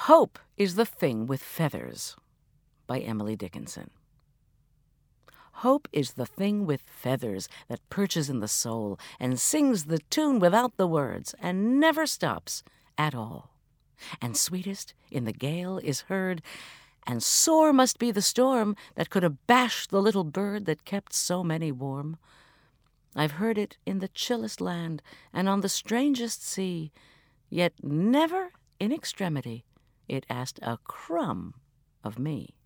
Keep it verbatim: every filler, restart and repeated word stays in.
Hope is the thing with feathers, by Emily Dickinson. Hope is the thing with feathers that perches in the soul and sings the tune without the words and never stops at all. And sweetest in the gale is heard, and sore must be the storm that could abash the little bird that kept so many warm. I've heard it in the chillest land and on the strangest sea, yet never in extremity it asked a crumb of me.